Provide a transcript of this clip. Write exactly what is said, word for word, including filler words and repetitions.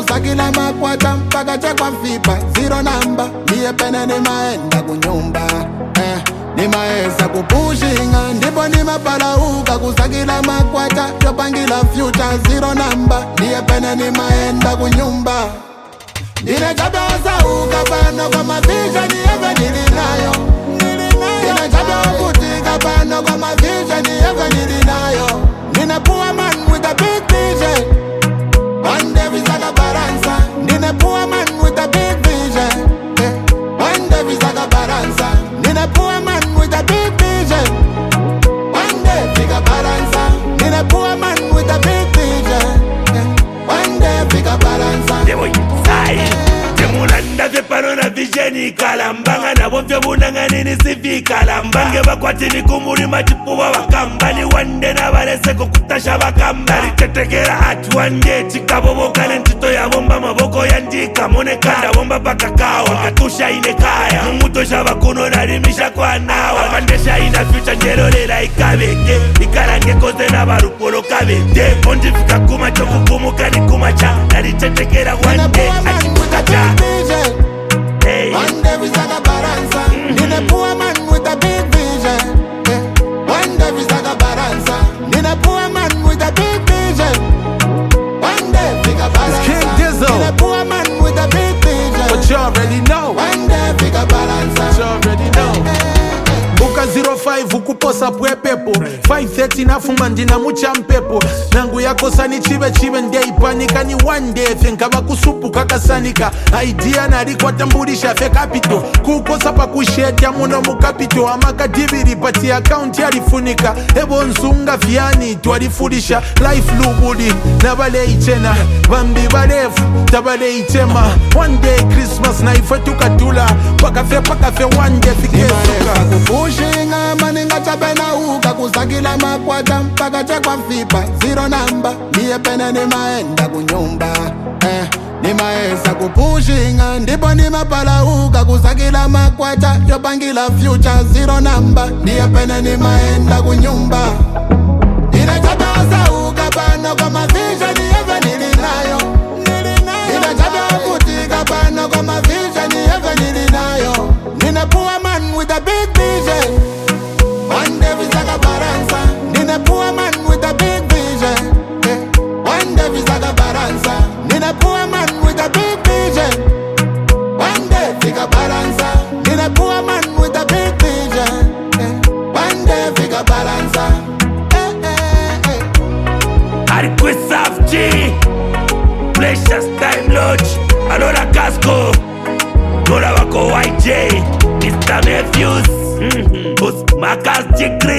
kusakila makwata mpaka chakwa mfipa zero number. Niye pene ni maenda kunyumba eh. Ni maesa kupushinga ndipo ni mapalauka kusakila makwata yopangila future zero number. Niye pene ni maenda kunyumba. Nine chabaza ukapano kwa mavisha ni eve nilinayo. Nine chabaza kutika pano kwa mavisha ni eve nilinayo. Nine poor man with a big vision. One day we saga baranza. Nine poor man with a big vision. One day we saga baranza. Nine poor man with a big vision. One day figure baranza. Nine poor man with a big vision. One day figure baranza. Temulanda vye pano na vijeni kalambanga na wovya bunanga nini sivi kalambange bakwatini kumuri machipuwa wakamba ni wande na barese kukutasha wakamba litetekera hati wande chikabobo kale ntito ya bomba maboko ya ndika mone kanda bomba baka kawa katusha ine kaya mumuto shaba kuno na rimisha kwa nawa mandesha ina future njero lela ikabeke ikarange koze na barupolo kabete kondi fika kuma choku kumu kani kuma cha na litetekera wande achikutacha. Hey. One day we saga baranza. Mm-hmm. Nine poor man with a big vision. Yeah. One day we saga baranza. Nine poor man with a big vision. One day figure baranza. King Dizzle. Nine poor man with a big vision. But you already know. One day figure baranza. You already know. Buka zero five ukuposa pwe pepo five thirty nafuma ndina mucha mpepo nangu yako sani chibe chibe ndei panika ni one day fenka bakusupu kakasanika idea nari kwa tambulisha fe capital kukosa pa kushetia muno mu capital amaka diviri pati account yalifunika ebo nsunga fiani twalifulisha life lubudi nabale ichena bambi barefu tabale ichema one day Christmas na ife tukatula paka fe paka fe one day fikesuka Shinga maninga chapena uka kusakila makwata mpaka chakwa mfipa zero number. Niye pene ni maenda kunyumba eh. Ni maesa kupushinga ndipo ni mapala uka kusakila makwata yopangila future zero number. Niye pene ni maenda kunyumba. Nine chabaza uka pano kwa mavisha ni eve nilinayo. Nine chabaza kutika pano kwa mavisha ni eve nilinayo. Nine poor man with a big vision. One day we saga baranza. Nine poor man with a big vision. Yeah. One day we saga baranza. Nine poor man with a big vision. One day figure baranza. Nine poor man with a big vision. Yeah. One day figure baranza. Hey, hey, hey. Ariquisaf G Pleasures Time Lodge Alora Casco Nora Wako Y J Mister Matthews mm-hmm. Us Makas G